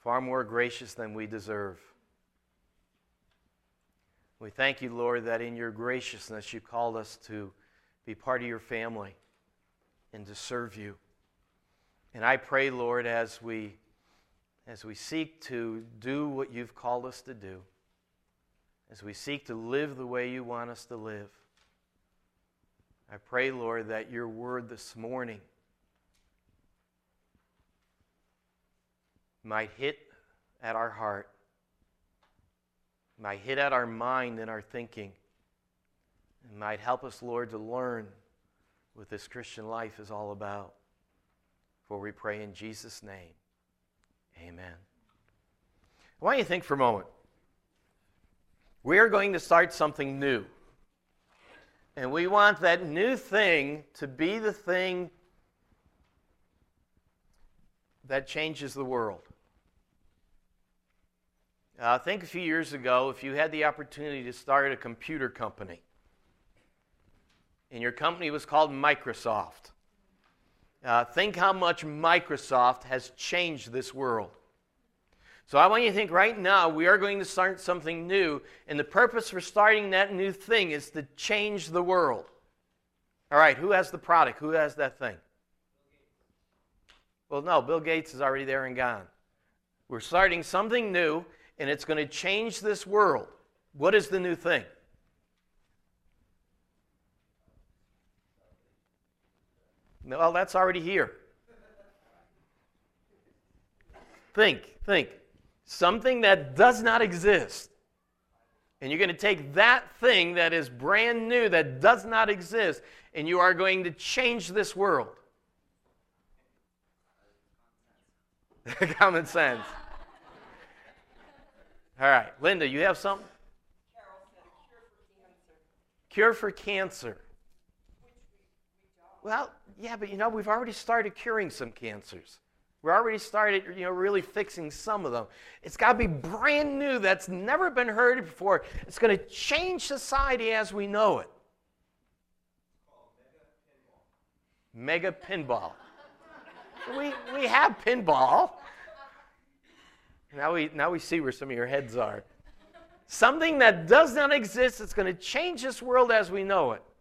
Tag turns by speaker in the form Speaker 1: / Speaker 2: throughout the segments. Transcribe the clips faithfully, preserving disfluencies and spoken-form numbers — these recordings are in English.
Speaker 1: far more gracious than we deserve. We thank you, Lord, that in your graciousness you called us to be part of your family and to serve you. And I pray, Lord, as we, as we seek to do what you've called us to do, as we seek to live the way you want us to live, I pray, Lord, that your word this morning might hit at our heart, might hit at our mind and our thinking, and might help us, Lord, to learn what this Christian life is all about. For we pray in Jesus' name, amen. I want you to think for a moment. We are going to start something new. And we want that new thing to be the thing that changes the world. Uh, think a few years ago, if you had the opportunity to start a computer company, and your company was called Microsoft. Uh, think how much Microsoft has changed this world. So I want you to think right now, we are going to start something new, and the purpose for starting that new thing is to change the world. All right, who has the product? Who has that thing? Well, no, Bill Gates is already there and gone. We're starting something new, and it's going to change this world. What is the new thing? Well, that's already here. Think, think. Something that does not exist. And you're going to take that thing that is brand new, that does not exist, and you are going to change this world. Common sense. All right. Linda, you have something?
Speaker 2: Carol said cure for cancer.
Speaker 1: Cure for cancer.
Speaker 2: Which we, we don't.
Speaker 1: Well, yeah, but you know, we've already started curing some cancers. We've already started, you know, really fixing some of them. It's got to be brand new, that's never been heard before. It's going to change society as we know it. Mega pinball. we we have pinball. Now we now we see where some of your heads are. Something that does not exist, it's going to change this world as we know it.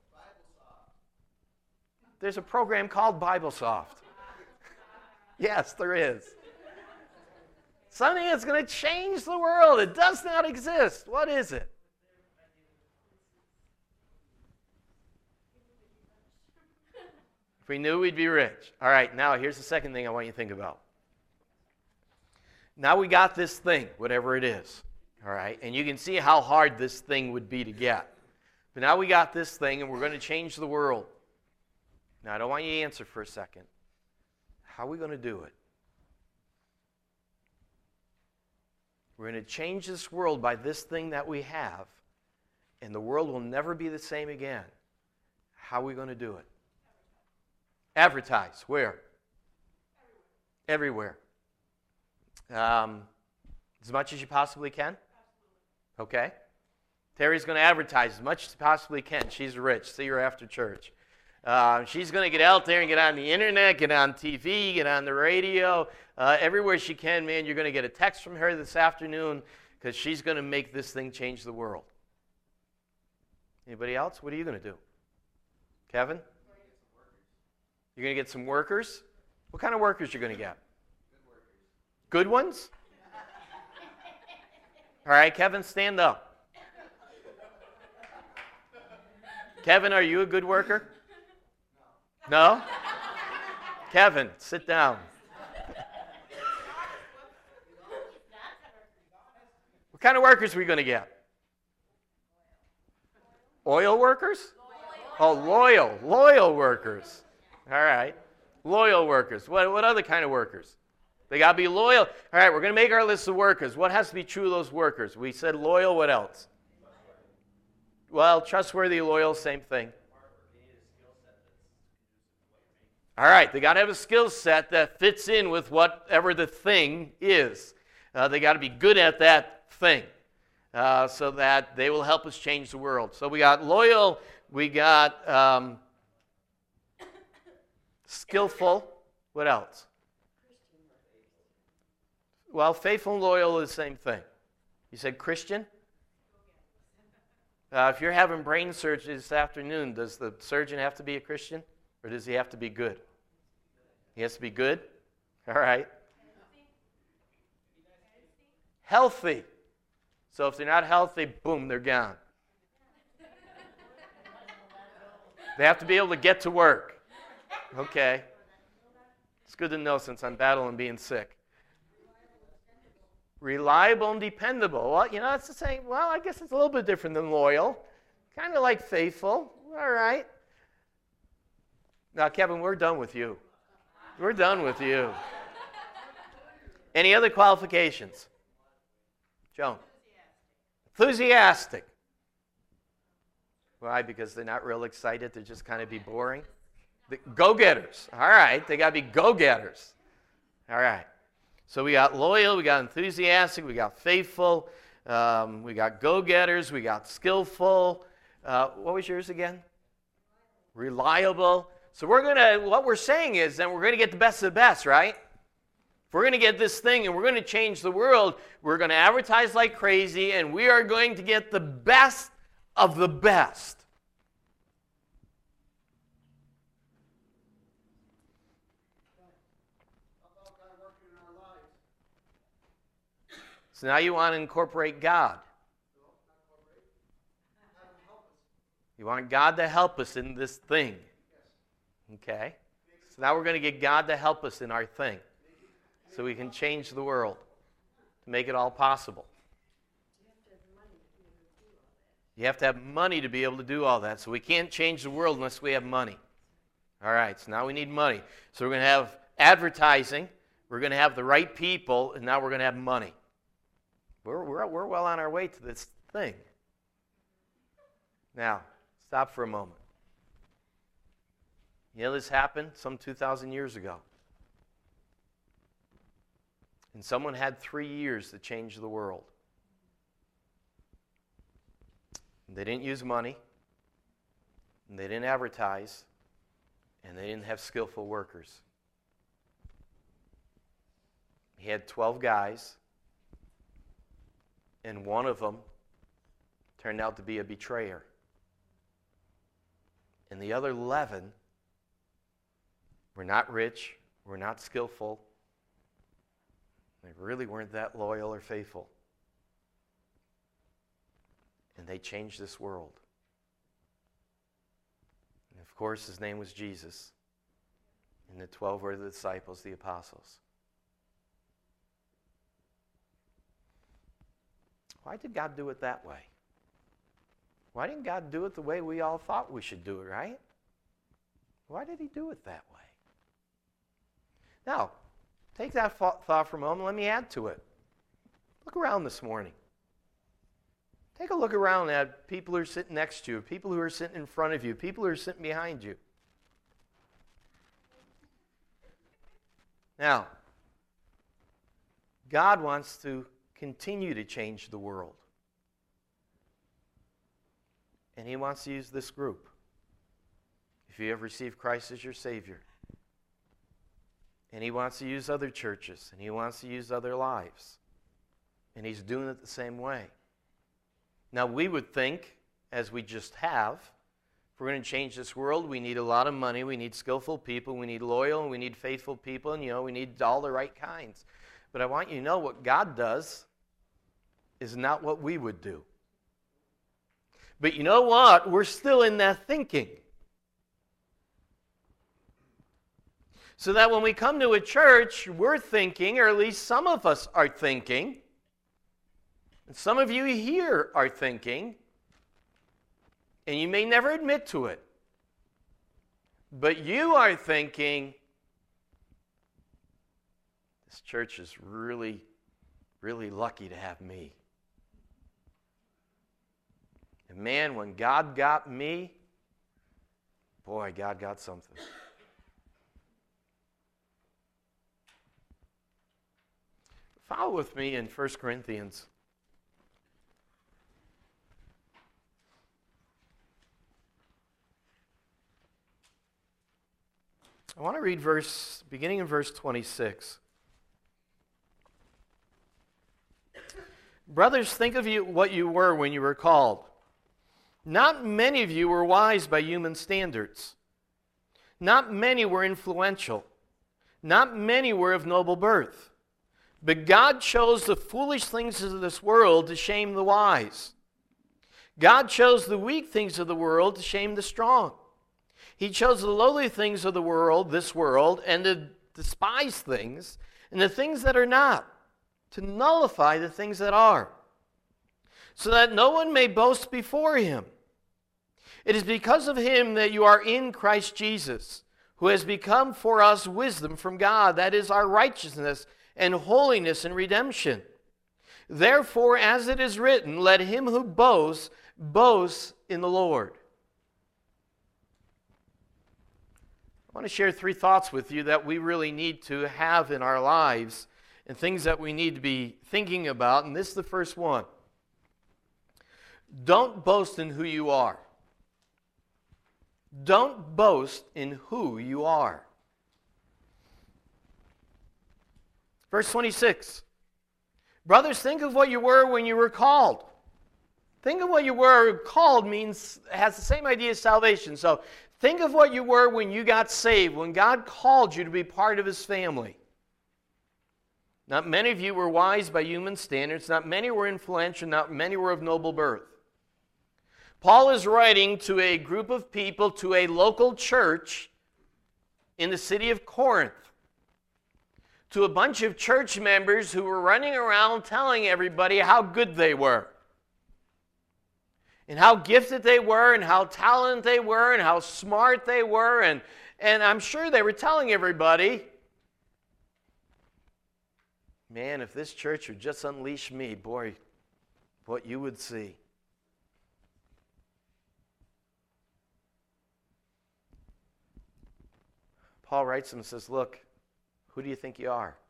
Speaker 1: There's a program called BibleSoft. Yes, there is. Something that's going to change the world. It does not exist. What is it? If we knew, we'd be rich. All right, now here's the second thing I want you to think about. Now we got this thing, whatever it is. All right, and you can see how hard this thing would be to get. But now we got this thing, and we're going to change the world. Now, I don't want you to answer for a second. How are we going to do it? We're going to change this world by this thing that we have, and the world will never be the same again. How are we going to do it? Advertise. Where? Everywhere. Um, as much as you possibly can? Okay. Terry's going to advertise as much as she possibly can. She's rich. See her after church. Uh, she's going to get out there and get on the internet, get on T V, get on the radio, uh, everywhere she can, man. You're going to get a text from her this afternoon because she's going to make this thing change the world. Anybody else? What are you going to do? Kevin? You're going to get some workers? What kind of workers are you going to get? Good ones? All right, Kevin, stand up. Kevin, are you a good worker? No? Kevin, sit down. What kind of workers are we going to get? Oil workers? Oh, loyal. Loyal workers. All right. Loyal workers. What, what other kind of workers? They got to be loyal. All right, we're going to make our list of workers. What has to be true of those workers? We said loyal. What else? Well, trustworthy, loyal, same thing. All right, they got to have a skill set that fits in with whatever the thing is. Uh, they got to be good at that thing uh, so that they will help us change the world. So we got loyal, we got um, skillful. What else? Well, faithful and loyal is the same thing. You said Christian? Uh, if you're having brain surgery this afternoon, does the surgeon have to be a Christian? Or does he have to be good? He has to be good? All right. Healthy. So if they're not healthy, boom, they're gone. They have to be able to get to work. Okay. It's good to know since I'm battling being sick. Reliable and dependable. Well, you know, that's the same. Well, I guess it's a little bit different than loyal. Kind of like faithful. All right. Now, Kevin, we're done with you. We're done with you. Any other qualifications? Joan? Enthusiastic. Why? Because they're not real excited. They're just kind of be boring. The go-getters. All right. They got to be go-getters. All right. So we got loyal, we got enthusiastic, we got faithful, um, we got go-getters, we got skillful. Uh, what was yours again? Reliable. So we're gonna. What we're saying is that we're gonna get the best of the best, right? If we're gonna get this thing and we're gonna change the world, we're gonna advertise like crazy, and we are going to get the best of the best. So now you want to incorporate God. You want God to help us in this thing. Okay? So now we're going to get God to help us in our thing. So we can change the world. To make it all possible. You have to have money to be able to do all that. So we can't change the world unless we have money. All right, so now we need money. So we're going to have advertising. We're going to have the right people. And now we're going to have money. We're, we're, we're well on our way to this thing. Now, stop for a moment. You know this happened some two thousand years ago. And someone had three years to change the world. They didn't use money. And they didn't advertise. And they didn't have skillful workers. He had twelve guys. And one of them turned out to be a betrayer. And the other eleven were not rich, were not skillful. They really weren't that loyal or faithful. And they changed this world. And of course, his name was Jesus. And the twelve were the disciples, the apostles. Why did God do it that way? Why didn't God do it the way we all thought we should do it, right? Why did he do it that way? Now, take that thought for a moment. Let me add to it. Look around this morning. Take a look around at people who are sitting next to you, people who are sitting in front of you, people who are sitting behind you. Now, God wants to continue to change the world. And he wants to use this group. If you have received Christ as your Savior. And he wants to use other churches. And he wants to use other lives. And he's doing it the same way. Now we would think, as we just have, if we're going to change this world, we need a lot of money, we need skillful people, we need loyal, and we need faithful people, and you know, we need all the right kinds. But I want you to know what God does is not what we would do. But you know what? We're still in that thinking. So that when we come to a church, we're thinking, or at least some of us are thinking, and some of you here are thinking, and you may never admit to it, but you are thinking, this church is really, really lucky to have me. And man, when God got me, boy, God got something. Follow with me in First Corinthians. I want to read verse, beginning in verse twenty-six. Brothers, think of you what you were when you were called. Not many of you were wise by human standards. Not many were influential. Not many were of noble birth. But God chose the foolish things of this world to shame the wise. God chose the weak things of the world to shame the strong. He chose the lowly things of the world, this world, and the despised things, and the things that are not, to nullify the things that are, so that no one may boast before him. It is because of him that you are in Christ Jesus, who has become for us wisdom from God, that is our righteousness and holiness and redemption. Therefore, as it is written, let him who boasts, boast in the Lord. I want to share three thoughts with you that we really need to have in our lives and things that we need to be thinking about, and this is the first one. Don't boast in who you are. Don't boast in who you are. Verse twenty-six. Brothers, think of what you were when you were called. Think of what you were called means, has the same idea as salvation. So think of what you were when you got saved, when God called you to be part of his family. Not many of you were wise by human standards. Not many were influential. Not many were of noble birth. Paul is writing to a group of people, to a local church in the city of Corinth, to a bunch of church members who were running around telling everybody how good they were, and how gifted they were, and how talented they were, and how smart they were, and, and I'm sure they were telling everybody, man, if this church would just unleash me, boy, what you would see. Paul writes them and says, look, who do you think you are?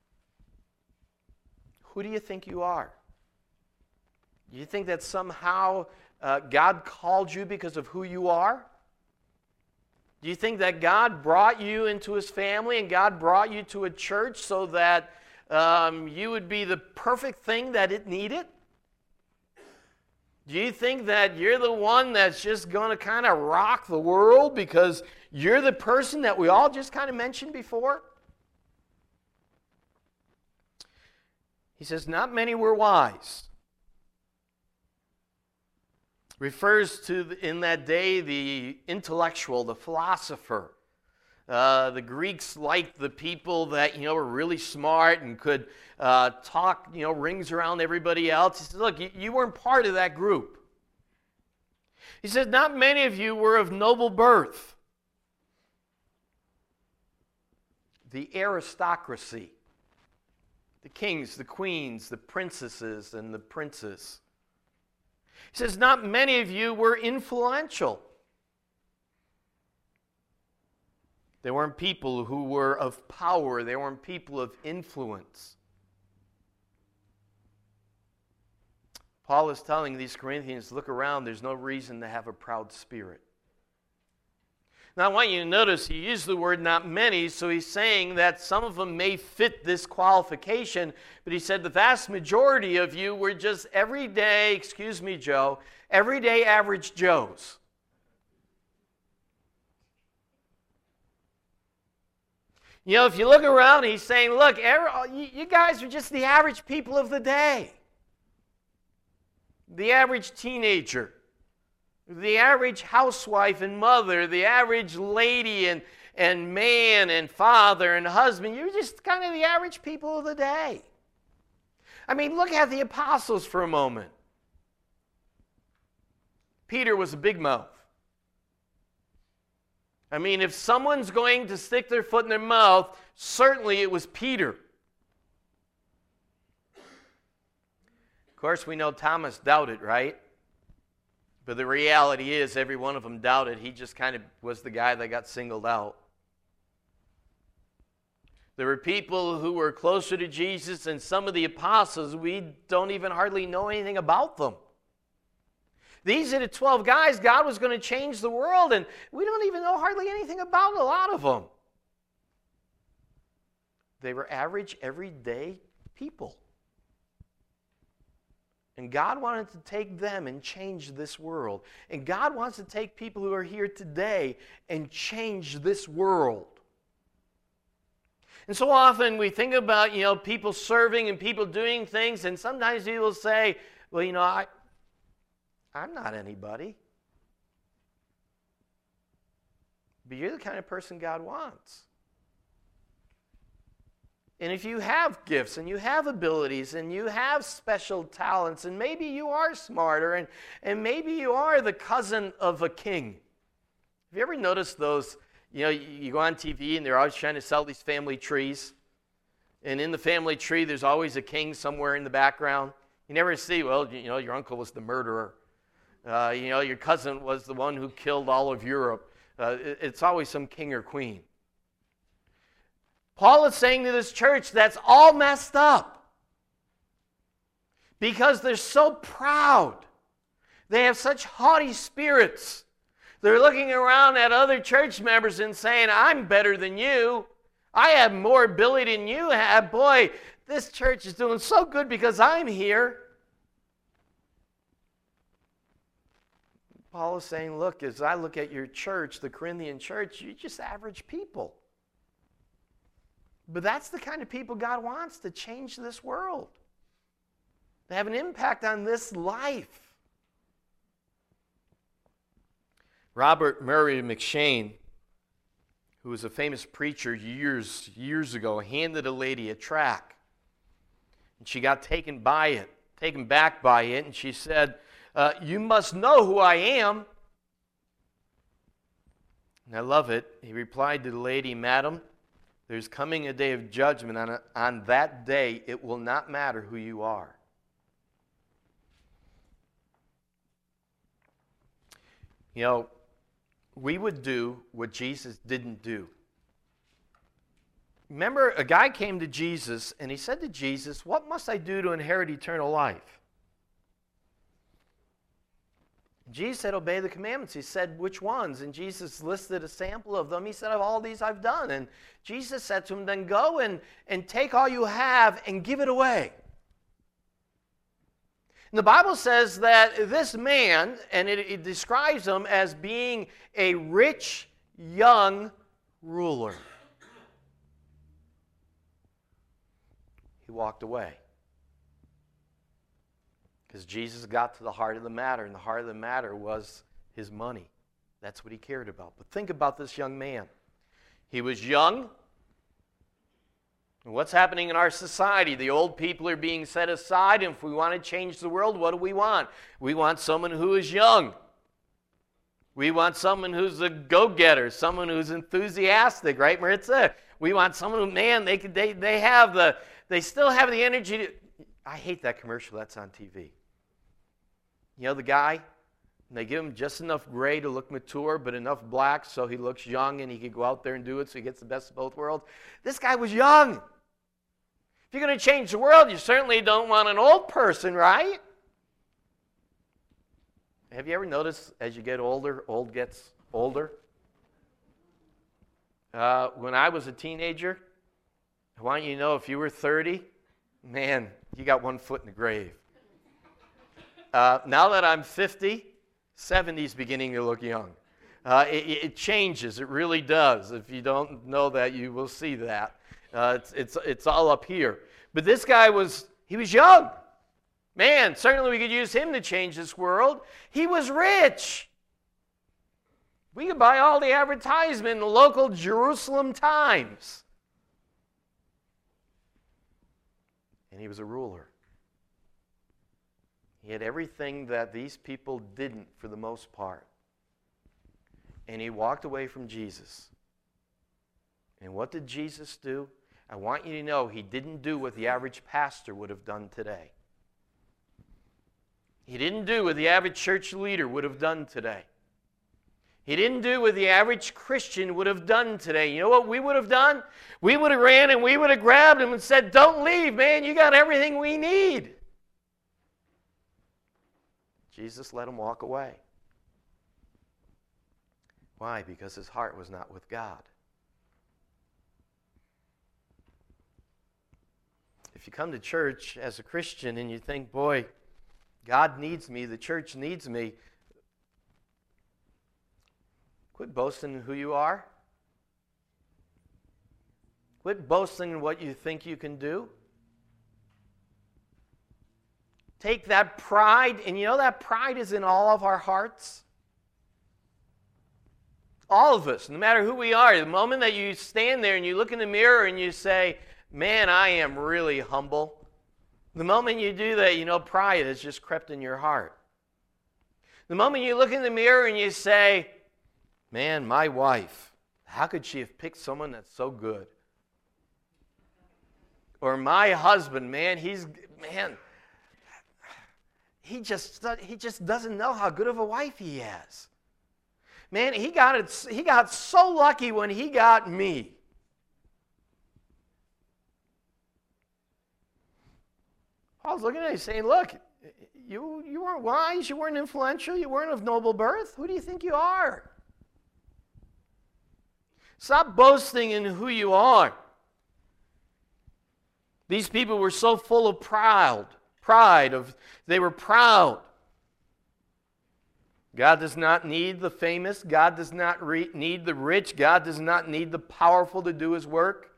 Speaker 1: Who do you think you are? Do you think that somehow uh, God called you because of who you are? Do you think that God brought you into his family and God brought you to a church so that um, you would be the perfect thing that it needed? Do you think that you're the one that's just going to kind of rock the world because you're the person that we all just kind of mentioned before? He says, not many were wise. Refers to, in that day, the intellectual, the philosopher. Uh, the Greeks liked the people that, you know, were really smart and could uh, talk, you know, rings around everybody else. He said, look, you, you weren't part of that group. He said, not many of you were of noble birth. The aristocracy. The kings, the queens, the princesses, and the princes. He says, not many of you were influential. They weren't people who were of power. They weren't people of influence. Paul is telling these Corinthians, look around, there's no reason to have a proud spirit. Now I want you to notice he used the word not many, so he's saying that some of them may fit this qualification, but he said the vast majority of you were just everyday, excuse me, Joe, everyday average Joes. You know, if you look around, he's saying, look, you guys are just the average people of the day. The average teenager, the average housewife and mother, the average lady and, and man and father and husband. You're just kind of the average people of the day. I mean, look at the apostles for a moment. Peter was a big mouth. I mean, if someone's going to stick their foot in their mouth, certainly it was Peter. Of course, we know Thomas doubted, right? But the reality is every one of them doubted. He just kind of was the guy that got singled out. There were people who were closer to Jesus, and some of the apostles, we don't even hardly know anything about them. These are the twelve guys. God was going to change the world, and we don't even know hardly anything about a lot of them. They were average, everyday people. And God wanted to take them and change this world. And God wants to take people who are here today and change this world. And so often we think about, you know, people serving and people doing things, and sometimes people say, well, you know, I, I'm not anybody. But you're the kind of person God wants. And if you have gifts and you have abilities and you have special talents and maybe you are smarter and, and maybe you are the cousin of a king. Have you ever noticed those, you know, you, you go on T V and they're always trying to sell these family trees. And in the family tree there's always a king somewhere in the background. You never see, well, you know, your uncle was the murderer. Uh, you know, your cousin was the one who killed all of Europe. Uh, it, it's always some king or queen. Paul is saying to this church that's all messed up because they're so proud. They have such haughty spirits. They're looking around at other church members and saying, I'm better than you. I have more ability than you have. Boy, this church is doing so good because I'm here. Paul is saying, look, as I look at your church, the Corinthian church, you're just average people. But that's the kind of people God wants to change this world, to have an impact on this life. Robert Murray McCheyne, who was a famous preacher years, years ago, handed a lady a tract. And she got taken by it, taken back by it, and she said, uh, you must know who I am. And I love it. He replied to the lady, Madam, there's coming a day of judgment. On, a, on that day, it will not matter who you are. You know, we would do what Jesus didn't do. Remember, a guy came to Jesus, and he said to Jesus, what must I do to inherit eternal life? Jesus said, obey the commandments. He said, which ones? And Jesus listed a sample of them. He said, of all these I've done. And Jesus said to him, then go and, and take all you have and give it away. And the Bible says that this man, and it, it describes him as being a rich young ruler. He walked away. Because Jesus got to the heart of the matter, and the heart of the matter was his money. That's what he cared about. But think about this young man. He was young. And what's happening in our society? The old people are being set aside, and if we want to change the world, what do we want? We want someone who is young. We want someone who's a go-getter, someone who's enthusiastic, right, Maritza? We want someone who, man, they could, they they have the, they still have the energy to. I hate that commercial that's on T V. You know the guy? And they give him just enough gray to look mature, but enough black so he looks young and he could go out there and do it so he gets the best of both worlds. This guy was young. If you're going to change the world, you certainly don't want an old person, right? Have you ever noticed as you get older, old gets older? Uh, when I was a teenager, I want you to know if you were thirty, man, you got one foot in the grave. Uh, now that I'm fifty, seventy's beginning to look young. Uh, it, it changes. It really does. If you don't know that, you will see that. Uh, it's, it's, it's all up here. But this guy was, he was young. Man, certainly we could use him to change this world. He was rich. We could buy all the advertisement in the local Jerusalem Times. And he was a ruler. He had everything that these people didn't for the most part. And he walked away from Jesus. And what did Jesus do? I want you to know he didn't do what the average pastor would have done today. He didn't do what the average church leader would have done today. He didn't do what the average Christian would have done today. You know what we would have done? We would have ran and we would have grabbed him and said, don't leave, man. You got everything we need. Jesus let him walk away. Why? Because his heart was not with God. If you come to church as a Christian and you think, boy, God needs me. The church needs me. Quit boasting in who you are. Quit boasting in what you think you can do. Take that pride, and you know that pride is in all of our hearts. All of us, no matter who we are. The moment that you stand there and you look in the mirror and you say, man, I am really humble. The moment you do that, you know pride has just crept in your heart. The moment you look in the mirror and you say, man, my wife, how could she have picked someone that's so good? Or my husband, man, he's, man, he just, he just doesn't know how good of a wife he has. Man, he got it, he got so lucky when he got me. Paul's looking at you saying, look, you, you weren't wise, you weren't influential, you weren't of noble birth. Who do you think you are? Stop boasting in who you are. These people were so full of pride, pride of they were proud. God does not need the famous. God does not re- need the rich. God does not need the powerful to do His work.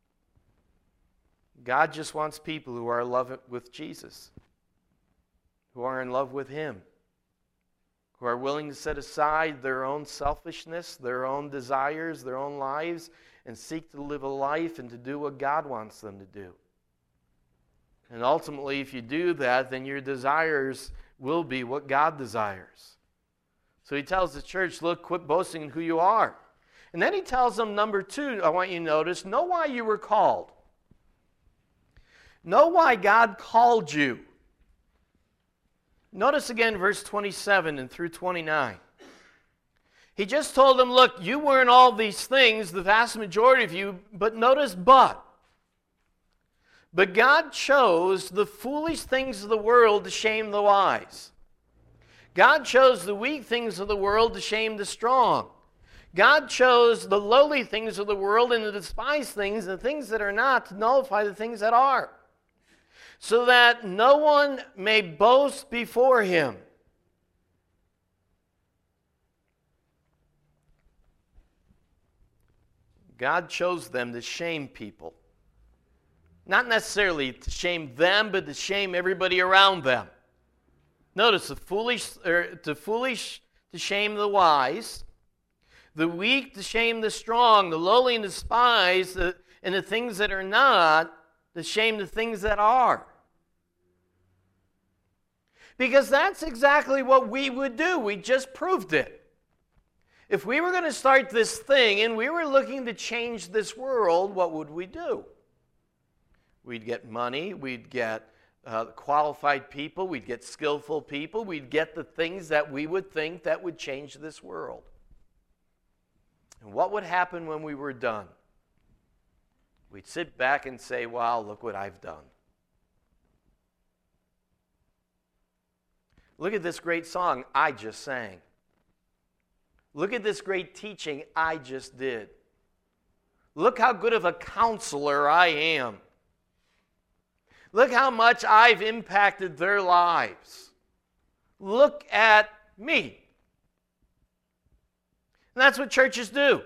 Speaker 1: God just wants people who are in love with Jesus, who are in love with Him, who are willing to set aside their own selfishness, their own desires, their own lives, and seek to live a life and to do what God wants them to do. And ultimately, if you do that, then your desires will be what God desires. So he tells the church, look, quit boasting in who you are. And then he tells them, number two, I want you to notice, know why you were called. Know why God called you. Notice again verse twenty-seven and through twenty-nine. He just told them, look, you weren't all these things, the vast majority of you, but notice but. But God chose the foolish things of the world to shame the wise. God chose the weak things of the world to shame the strong. God chose the lowly things of the world and the despised things, the things that are not, to nullify the things that are, so that no one may boast before Him. God chose them to shame people. Not necessarily to shame them, but to shame everybody around them. Notice, the foolish, or to foolish to shame the wise, the weak to shame the strong, the lowly and despised, the, and the things that are not to shame the things that are. Because that's exactly what we would do. We just proved it. If we were going to start this thing and we were looking to change this world, what would we do? We'd get money, we'd get uh, qualified people, we'd get skillful people, we'd get the things that we would think that would change this world. And what would happen when we were done? We'd sit back and say, wow, look what I've done. Look at this great song I just sang. Look at this great teaching I just did. Look how good of a counselor I am. Look how much I've impacted their lives. Look at me. And that's what churches do.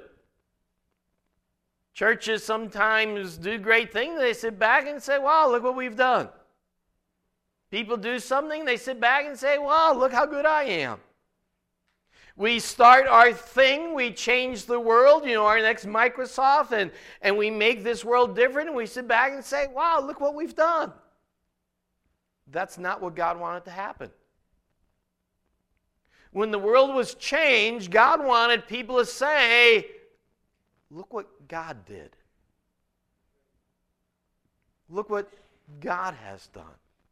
Speaker 1: Churches sometimes do great things. They sit back and say, wow, look what we've done. People do something, they sit back and say, wow, look how good I am. We start our thing, we change the world, you know, our next Microsoft, and, and we make this world different, and we sit back and say, wow, look what we've done. That's not what God wanted to happen. When the world was changed, God wanted people to say, look what God did. Look what God has done.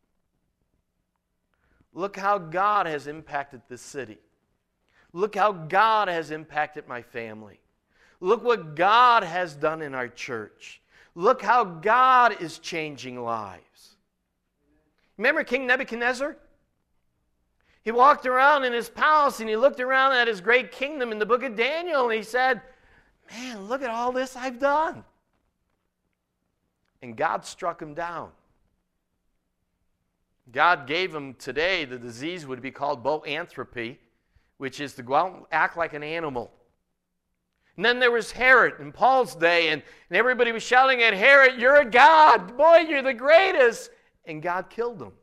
Speaker 1: Look how God has impacted this city. Look how God has impacted my family. Look what God has done in our church. Look how God is changing lives. Remember King Nebuchadnezzar? He walked around in his palace and he looked around at his great kingdom in the book of Daniel and he said, man, look at all this I've done. And God struck him down. God gave them today, the disease would be called boanthropy, which is to go out and act like an animal. And then there was Herod in Paul's day, and, and everybody was shouting at Herod, "You're a god! Boy, you're the greatest!" And God killed him.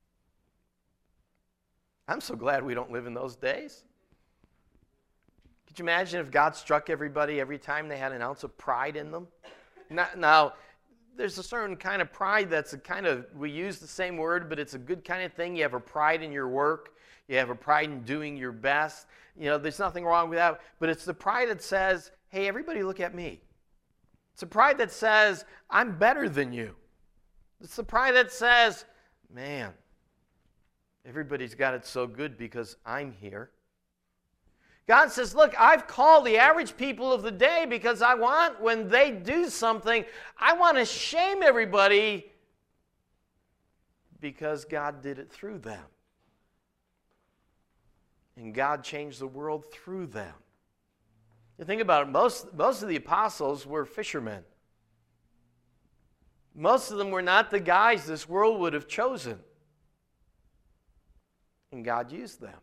Speaker 1: I'm so glad we don't live in those days. Could you imagine if God struck everybody every time they had an ounce of pride in them? Now, now there's a certain kind of pride that's a kind of, we use the same word, but it's a good kind of thing. You have a pride in your work. You have a pride in doing your best. You know, there's nothing wrong with that. But it's the pride that says, "Hey, everybody look at me." It's a pride that says, "I'm better than you." It's the pride that says, "Man, everybody's got it so good because I'm here." God says, look, I've called the average people of the day because I want, when they do something, I want to shame everybody because God did it through them. And God changed the world through them. You think about it, most, most of the apostles were fishermen. Most of them were not the guys this world would have chosen. And God used them.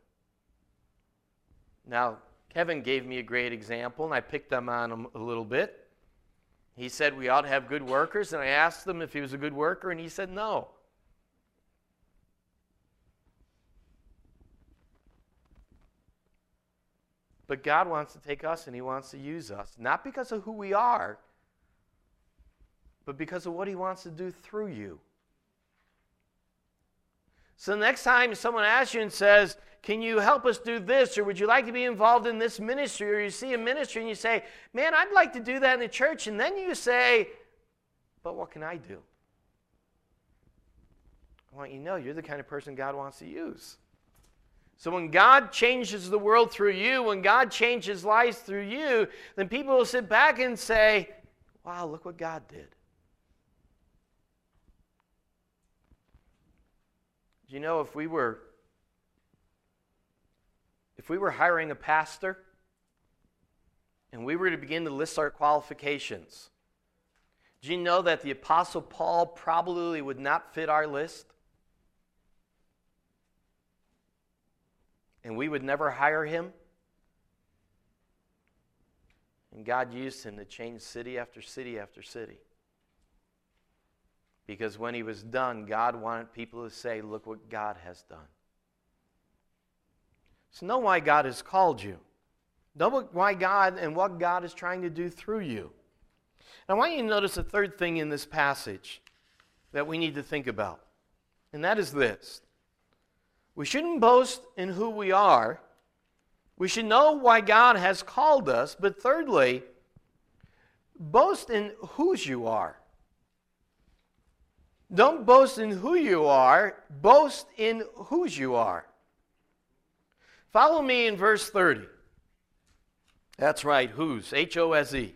Speaker 1: Now, Kevin gave me a great example, and I picked them on him a little bit. He said we ought to have good workers, and I asked him if he was a good worker, and he said no. But God wants to take us, and He wants to use us, not because of who we are, but because of what He wants to do through you. So the next time someone asks you and says, "Can you help us do this?" or "Would you like to be involved in this ministry?" or you see a ministry and you say, "Man, I'd like to do that in the church," and then you say, "But what can I do?" I want you to know you're the kind of person God wants to use. So when God changes the world through you, when God changes lives through you, then people will sit back and say, "Wow, look what God did." Do you know if we were if we were hiring a pastor and we were to begin to list our qualifications, do you know that the Apostle Paul probably would not fit our list? And we would never hire him? And God used him to change city after city after city. Because when he was done, God wanted people to say, "Look what God has done." So know why God has called you. Know why God and what God is trying to do through you. And I want you to notice a third thing in this passage that we need to think about. And that is this. We shouldn't boast in who we are. We should know why God has called us. But thirdly, boast in whose you are. Don't boast in who you are. Boast in whose you are. Follow me in verse thirty. That's right, whose. H O S E.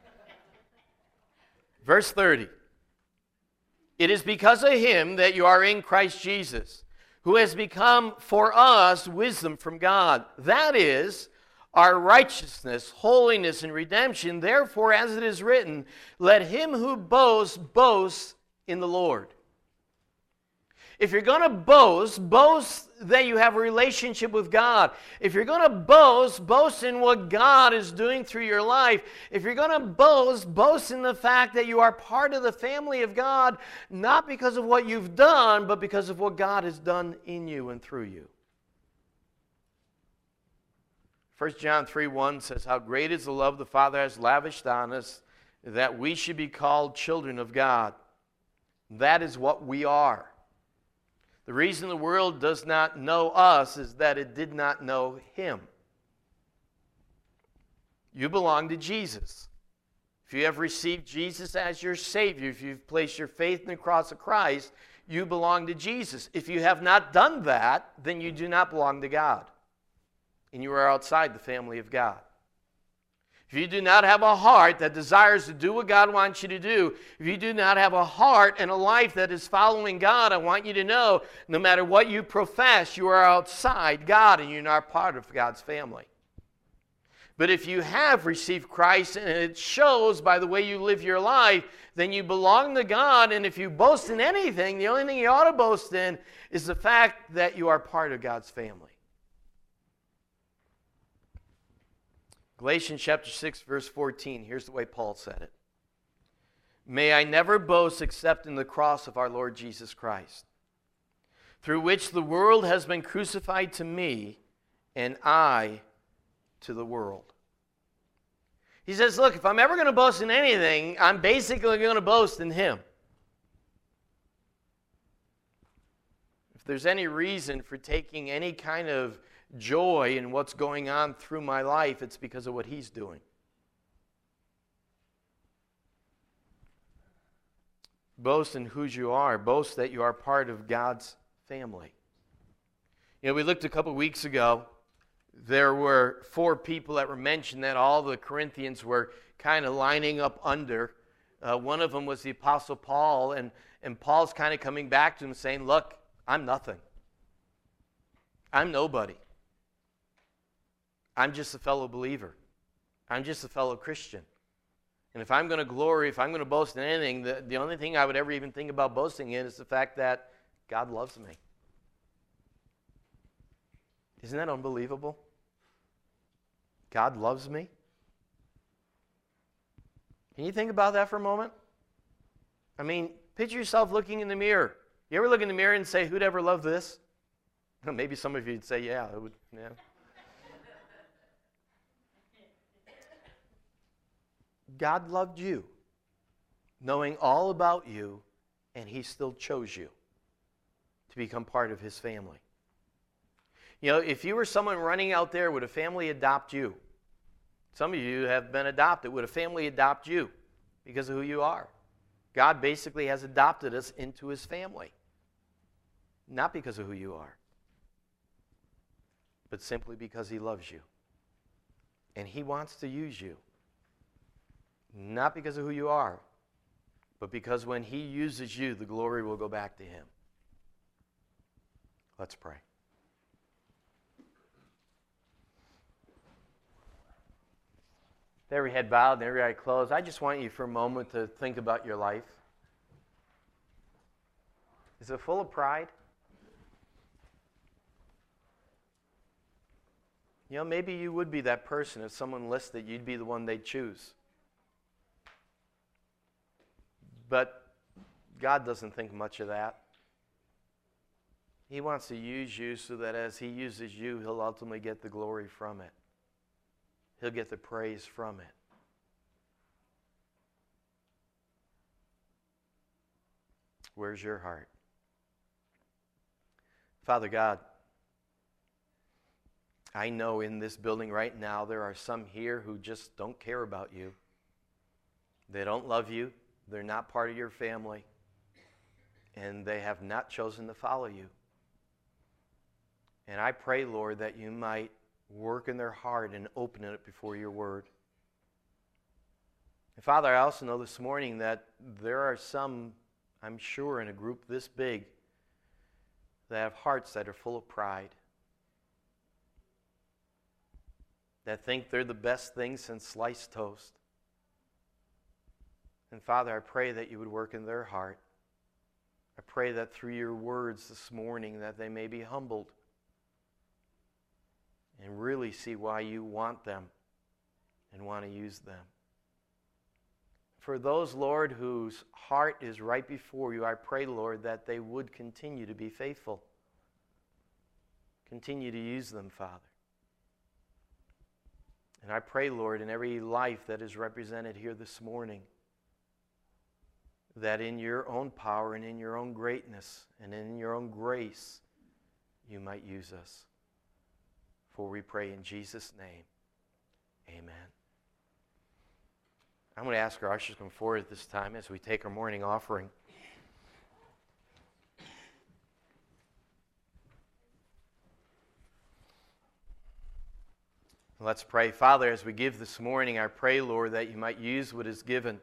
Speaker 1: Verse thirty. It is because of Him that you are in Christ Jesus, who has become for us wisdom from God. That is our righteousness, holiness, and redemption. Therefore, as it is written, let him who boasts, boast in the Lord. If you're going to boast, boast that you have a relationship with God. If you're going to boast, boast in what God is doing through your life. If you're going to boast, boast in the fact that you are part of the family of God, not because of what you've done, but because of what God has done in you and through you. First John three one says, "How great is the love the Father has lavished on us, that we should be called children of God." That is what we are. The reason the world does not know us is that it did not know Him. You belong to Jesus. If you have received Jesus as your Savior, if you've placed your faith in the cross of Christ, you belong to Jesus. If you have not done that, then you do not belong to God. And you are outside the family of God. If you do not have a heart that desires to do what God wants you to do, if you do not have a heart and a life that is following God, I want you to know, no matter what you profess, you are outside God and you're not part of God's family. But if you have received Christ, and it shows by the way you live your life, then you belong to God. And if you boast in anything, the only thing you ought to boast in is the fact that you are part of God's family. Galatians chapter six, verse fourteen. Here's the way Paul said it. May I never boast except in the cross of our Lord Jesus Christ, through which the world has been crucified to me, and I to the world. He says, look, if I'm ever going to boast in anything, I'm basically going to boast in Him. If there's any reason for taking any kind of joy in what's going on through my life, it's because of what He's doing. Boast in who you are. Boast that you are part of God's family. You know, we looked a couple weeks ago. There were four people that were mentioned that all the Corinthians were kind of lining up under. Uh, one of them was the Apostle Paul, and, and Paul's kind of coming back to him saying, look, I'm nothing. I'm nobody. I'm just a fellow believer. I'm just a fellow Christian. And if I'm going to glory, if I'm going to boast in anything, the, the only thing I would ever even think about boasting in is the fact that God loves me. Isn't that unbelievable? God loves me. Can you think about that for a moment? I mean, picture yourself looking in the mirror. You ever look in the mirror and say, who'd ever love this? Maybe some of you would say, yeah, it would, yeah. God loved you, knowing all about you, and He still chose you to become part of His family. You know, if you were someone running out there, would a family adopt you? Some of you have been adopted. Would a family adopt you because of who you are? God basically has adopted us into His family. Not because of who you are, but simply because He loves you. And He wants to use you. Not because of who you are, but because when He uses you, the glory will go back to Him. Let's pray. With every head bowed and every eye closed, I just want you for a moment to think about your life. Is it full of pride? You know, maybe you would be that person. If someone listed, you'd be the one they'd choose. But God doesn't think much of that. He wants to use you so that as He uses you, He'll ultimately get the glory from it. He'll get the praise from it. Where's your heart? Father God, I know in this building right now there are some here who just don't care about you. They don't love you. They're not part of your family. And they have not chosen to follow you. And I pray, Lord, that you might work in their heart and open it before your word. And Father, I also know this morning that there are some, I'm sure, in a group this big that have hearts that are full of pride, that think they're the best thing since sliced toast. And Father, I pray that you would work in their heart. I pray that through your words this morning that they may be humbled and really see why you want them and want to use them. For those, Lord, whose heart is right before you, I pray, Lord, that they would continue to be faithful. Continue to use them, Father. And I pray, Lord, in every life that is represented here this morning, that in your own power and in your own greatness and in your own grace, you might use us. For we pray in Jesus' name, amen. I'm going to ask our ushers to come forward at this time as we take our morning offering. Let's pray. Father, as we give this morning, I pray, Lord, that you might use what is given,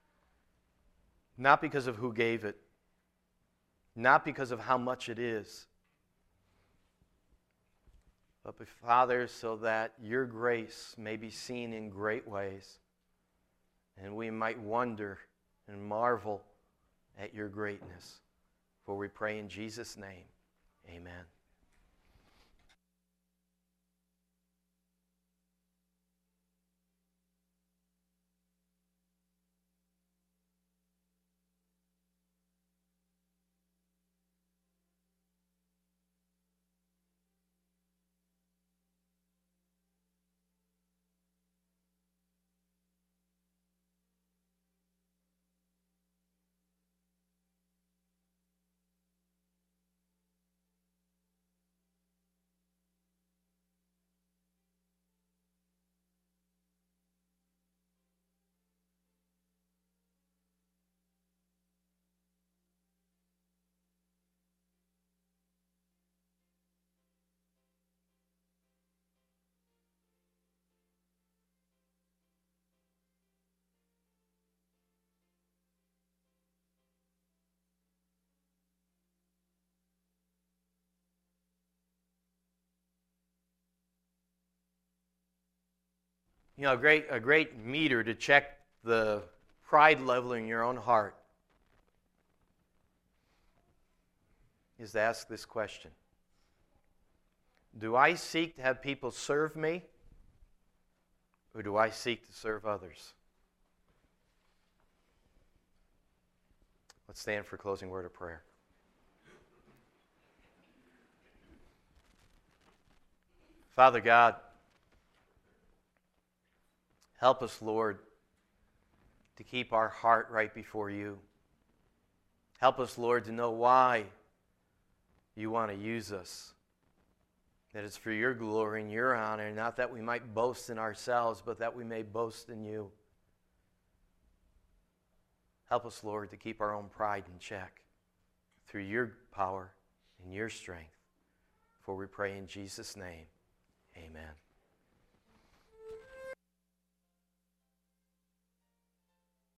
Speaker 1: not because of who gave it, not because of how much it is, but Father, so that your grace may be seen in great ways, and we might wonder and marvel at your greatness. For we pray in Jesus' name, amen. You know, a great, a great meter to check the pride level in your own heart is to ask this question. Do I seek to have people serve me, or do I seek to serve others? Let's stand for a closing word of prayer. Father God, help us, Lord, to keep our heart right before you. Help us, Lord, to know why you want to use us. That it's for your glory and your honor, not that we might boast in ourselves, but that we may boast in you. Help us, Lord, to keep our own pride in check through your power and your strength. For we pray in Jesus' name, amen.